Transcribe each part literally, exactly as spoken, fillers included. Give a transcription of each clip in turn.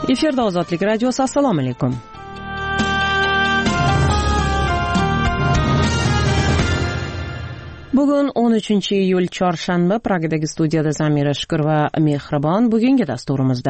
Efirda Ozodlik radiosi. Assalomu alaykum. Bugun o'n uchinchi iyul chorshanba. Pragadagi studiyada Zamira Shukur va Mehribon. Bugungi dasturimizda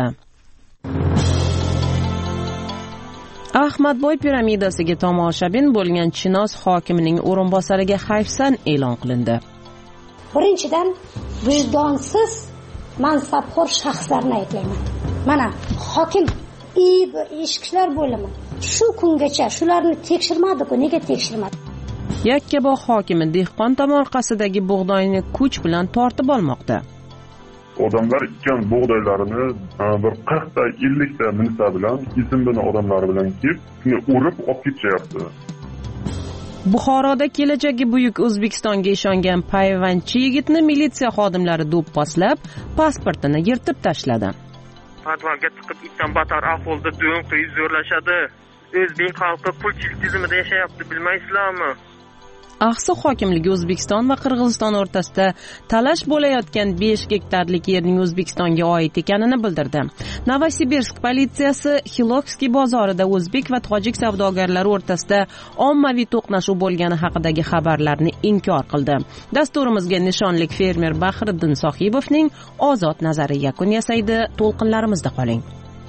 Ahmadboy piramidasiga tomoshabin bo'lgan Chinoz hokimining o'rinbosariga hayfsan e'lon qilindi. Birinchidan, vijdonsiz mansabxo'r shaxslarni ayblayman. Mana hokim iyi bir ichki ishlar bo'limi shu kungacha shularni tekshirmadi-ku, nega tekshirmadi? Yakkabog' hokimi dehqon tomorqasidagi bug'doyni kuch bilan tortib olmoqda. Odamlar ekkan bug'doylarini bir qirqta ellikta minsa bilan izimdini odamlar bilan kelib, shuni urib olib ketishyapti. Buxoroda kelajagi buyuk O'zbekistonga ishongan payvandchi yigitni militsiya xodimlari do'pposlab, pasportini yirtib tashladi. Podvalga chiqib itdan battar ahvolda do'ng qilib zo'rlashadi. O'zbek xalqi pulchilik tizimida yashayapti, bilmaysizlarmi? Aqsa hokimligi O'zbekiston va Qirg'iziston o'rtasida talash bo'layotgan besh gektarlik yerning O'zbekistonga oid ekanini bildirdi. Novosibirsk politsiyasi Xilovskiy bozorida o'zbek va tojik savdogarlari o'rtasida ommaviy to'qnashuv bo'lgani haqidagi xabarlarni inkor qildi. Dasturimizga nishonlik fermer Bahriddin Sohibovning ozod nazari yakun yasaydi. To'lqinlarimizda qoling.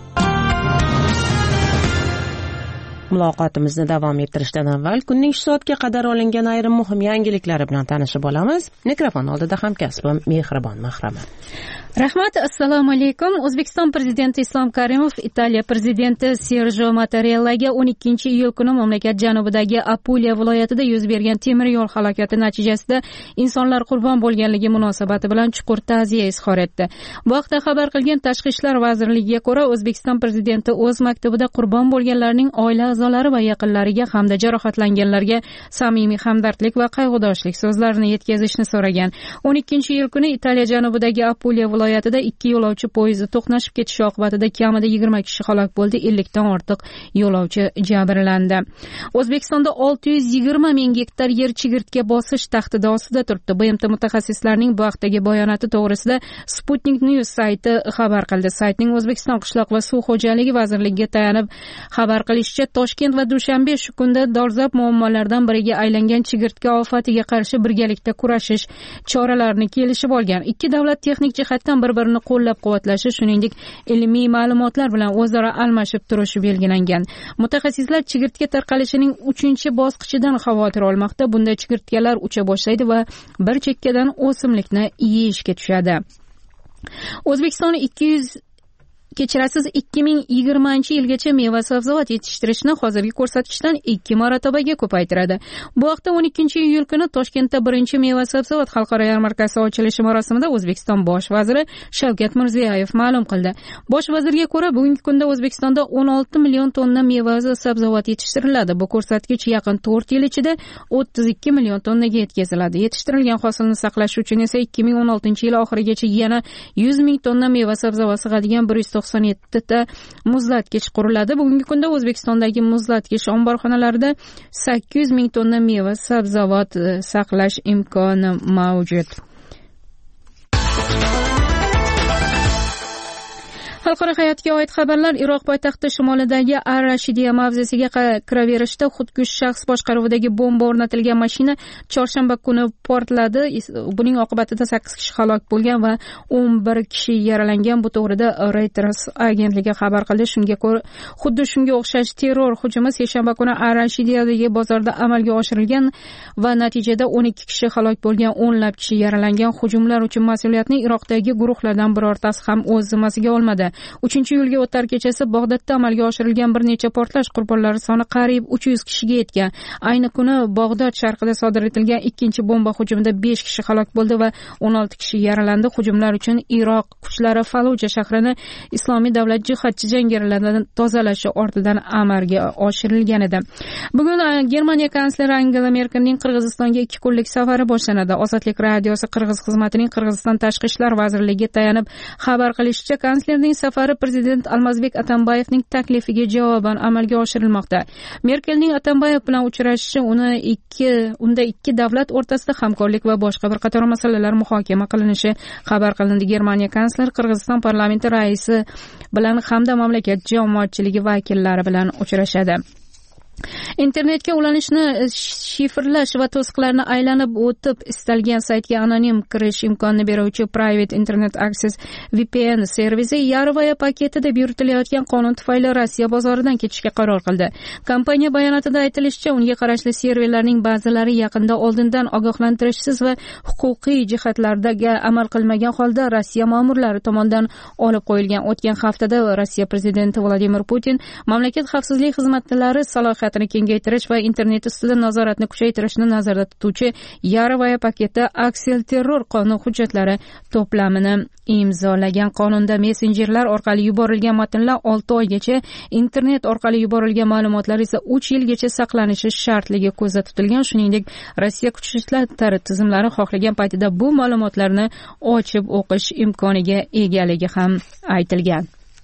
Muloqotimizni davom ettirishdan avval kunning shu soatga qadar olingan ayrim muhim yangiliklari bilan tanishib olamiz. Mikrofon oldida hamkasbim Mehribon Mahramat. Rahmat, assalomu alaykum. O'zbekiston prezidenti Islom Karimov Italiya prezidenti Sergio Mattarellaga o'n ikkinchi iyul kuni mamlakat janubidagi Apuliya viloyatida yuz bergan temir yo'l halokati natijasida insonlar qurbon bo'lganligi munosabati bilan chuqur ta'ziya izhor etdi. Bu haqda xabar qilgan Tashqi ishlar vazirligiga ko'ra, O'zbekiston prezidenti o'z maktubida qurbon bo'lganlarning oila a'zolari va yaqinlariga hamda jarohatlanganlarga samimiy hamdardlik va qayg'udoshlik so'zlarini yetkazishni so'ragan. o'n ikkinchi iyul kuni Italiya janubidagi Apuliya viloyatida ikki yo'lovchi poyezdi to'qnashib ketishi oqibatida kamida yigirma kishi halok bo'ldi, ellikdan ortiq yo'lovchi jabrlandi. O'zbekistonda olti yuz yigirma ming gektar yer chigirtka bosish tahdidi ostida turibdi. B M T mutaxassislarining bu haqdagi bayonoti to'g'risida Sputnik News sayti xabar qildi. Saytning O'zbekiston qishloq va suv xo'jaligi vazirligiga tayanib xabar qilishicha, Toshkent va Dushanbe shu kunda dolzarb muammolardan biriga aylangan chigirtka ofatiga qarshi birgalikda kurashish choralarini kelishib olgan. Ikki davlat texnik jihatdan bir-birini qo'llab-quvvatlashi, shuningdek ilmiy ma'lumotlar bilan o'zaro almashib turishi belgilangan. Mutaxassislar chigirtka tarqalishining uchinchi bosqichidan xavotir olmoqda. Bunda chigirtkalar ucha boshlaydi va bir chekkadan o'simlikni yeyishga tushadi. O'zbekiston ikki yuz kechirasiz ikki ming yigirmanchi yilgacha meva sabzavot yetishtirishni hozirgi ko'rsatkichdan ikki marotabaga ko'paytiradi. Bu haqda o'n ikkinchi iyul kuni Toshkentda birinchi meva sabzavot xalqaro yarmarkasi ochilishi marosimida O'zbekiston bosh vaziri Shavkat Mirziyoyev ma'lum qildi. Bosh vazirga ko'ra, bugungi kunda O'zbekistonda o'n olti million tonna meva va sabzavot yetishtiriladi. Bu ko'rsatkich yaqin to'rt yil ichida o'ttiz ikki million tonnaga yetkaziladi. Yetishtirilgan hosilni saqlash uchun esa ikki ming o'n oltinchi yil oxirigacha yana yuz ming tonna meva sabzavot sig'adigan bir yuz to'qson yetti ta muzlatkich quriladi. Bugungi kunda O'zbekistondagi muzlatkich omborxonalarida sakkiz yuz ming tonna meva sabzavot saqlash imkoni mavjud. Xalqaro hayotga oid xabarlar. Iroq poytaxti shimolidagi Ar-Rashidiya mavzesiga kiraverishda xudkush shaxs boshqaruvidagi bomba o'rnatilgan mashina chorshanba kuni portladi. Buning oqibatida sakkiz kishi halok bo'lgan va o'n bir kishi yaralangan. Bu to'g'rida Reuters agentligi xabar qildi. Shunga ko'ra, xuddi shunga o'xshash terror hujumi seshanba kuni Ar-Rashidiyadagi bozorda amalga oshirilgan va natijada o'n ikki kishi halok bo'lgan, o'nlab kishi yaralangan. Hujumlar uchun mas'uliyatni Iroqdagi guruhlardan birortasi ham o'z zimmasiga olmadi. uchinchi iyulga o'tar kechasi Bag'dodda amalga oshirilgan bir necha portlash qurbonlari soni qariyb uch yuz kishiga yetgan. Ayni kuni Bag'dod sharqida sodir etilgan ikkinchi bomba hujumida besh kishi halok bo'ldi va o'n olti kishi yaralandi. Hujumlar uchun Iroq kuchlari Faluja shahrini Islomiy davlat jihatchi jangarilardan tozalashi ortidan amalga oshirilgan edi. Bugun Germaniya kansleri Angela Merkelning Qirg'izistonga ikki kunlik safari boshlanadi. Ozodlik radiosi Qirg'iz xizmatining Qirg'iziston tashqi ishlar vazirligiga tayanib xabar qilishicha, kanslerning safari prezident Almazbek Atambayevning taklifiga javoban amalga oshirilmoqda. Merkelning Atambayev bilan uchrashishi uni ikki unda ikki davlat o'rtasida hamkorlik va boshqa bir qator masalalar muhokama qilinishi xabar qilindi. Germaniya kansleri Qirg'iziston parlamenti raisi bilan hamda mamlakat jamoatchiligi vakillari bilan uchrashadi. Internetga ulanishni shifrlash va to'siqlarni aylanib o'tib istalgan saytga anonim kirish imkonini beruvchi Private Internet Access V P N servisi Yarovaya paketi deb yuritilayotgan qonun tufayli Rossiya bozoridan ketishga qaror qildi. Kompaniya bayonotida aytilishicha, unga qarashli serverlarning ba'zilari yaqinda oldindan ogohlantirishsiz va huquqiy jihatlardagi amal qilmagan holda Rossiya ma'murlari tomonidan olib qo'yilgan. O'tgan haftada Rossiya prezidenti Vladimir Putin mamlakat xavfsizlik xizmatlari salohiyatini kengaytirish va internet ustidan nazoratni kuchaytirishni nazarda tutuvchi Yarovaya paketi aksilterror qonun hujjatlari to'plamini imzolagan. Qonunda messenjerlar orqali yuborilgan matnlar olti oygacha, internet orqali yuborilgan ma'lumotlar esa uch yilgacha saqlanishi shartligi ko'zda tutilgan. Shuningdek, Rossiya kuch ishlatlari tizimlari xohlagan paytida bu ma'lumotlarni ochib o'qish imkoniga egaligi ham aytilgan.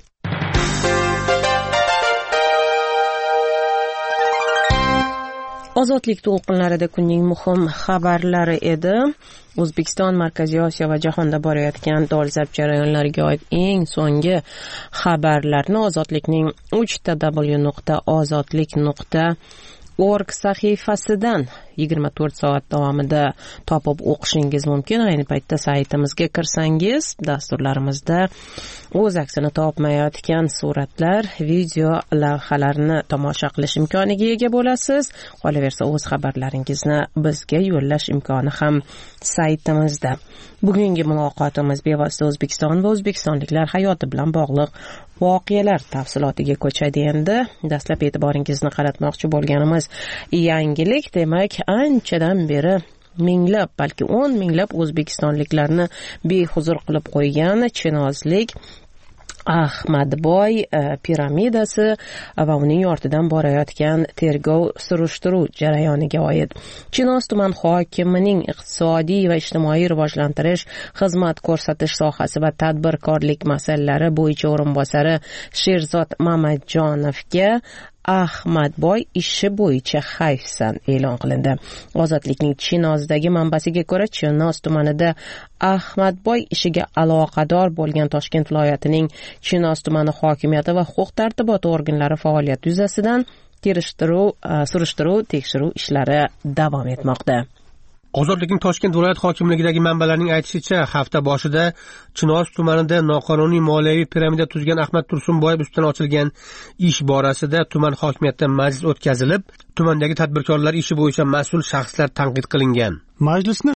Ozodlik to'lqinlarida kunning muhim xabarlari edi. O'zbekiston, Markaziy Osiyo va jahonda borayotgan dolzarb jarayonlarga oid eng so'nggi xabarlarni Ozodlikning uch w nuqta ozodlik nuqta org sahifasidan yigirma to'rt soat davomida topib o'qishingiz mumkin. Ayni paytda saytimizga kirsangiz, dasturlarimizda o'z aksini topmayotgan suratlar, video lavhalarni tomosha qilish imkoniga ega bo'lasiz. Qolaversa, o'z xabarlaringizni bizga yo'llash imkoni ham saytimizda. Bugungi muloqotimiz bevosita O'zbekiston va o'zbekistonliklar hayoti bilan bog'liq voqealar tafsilotiga ko'chadi. Endi dastlab e'tiboringizni qaratmoqchi bo'lganimiz yangilik, demak, anchadan beri minglab, balki o'n minglab o'zbekistonliklarni behuzur qilib qo'ygan chinozlik Ahmadboy piramidasi va uning ortidan borayotgan tergov surishtiruv jarayoniga oid Chinoz tuman hokimining iqtisodiy va ijtimoiy rivojlantirish, xizmat ko'rsatish sohasi va tadbirkorlik masalalari bo'yicha o'rinbosari Sherzod Mamatjonovga Ahmadboy ishi bo'yicha hayfsan e'lon qilindi. Ozodlikning Chinozdagi manbasiga ko'ra, Chinoz tumanida Ahmadboy ishiga aloqador bo'lgan Toshkent viloyatining Chinoz tumani hokimiyati va huquq-tartibot organlari faoliyati yuzasidan terishtiruv, surishtiruv, tekshiruv ishlari davom etmoqda. Ozodlikning Toshkent viloyat hokimligidagi manbalarning aytishicha, hafta boshida Chinoz tumanida noqonuniy moliyaviy piramida tuzgan Ahmad Tursunboyev ustidan ochilgan ish borasida tuman hokimiyatida majlis o'tkazilib, tumandagi tadbirkorlar ishi bo'yicha mas'ul shaxslar tanqid qilingan. Majlisni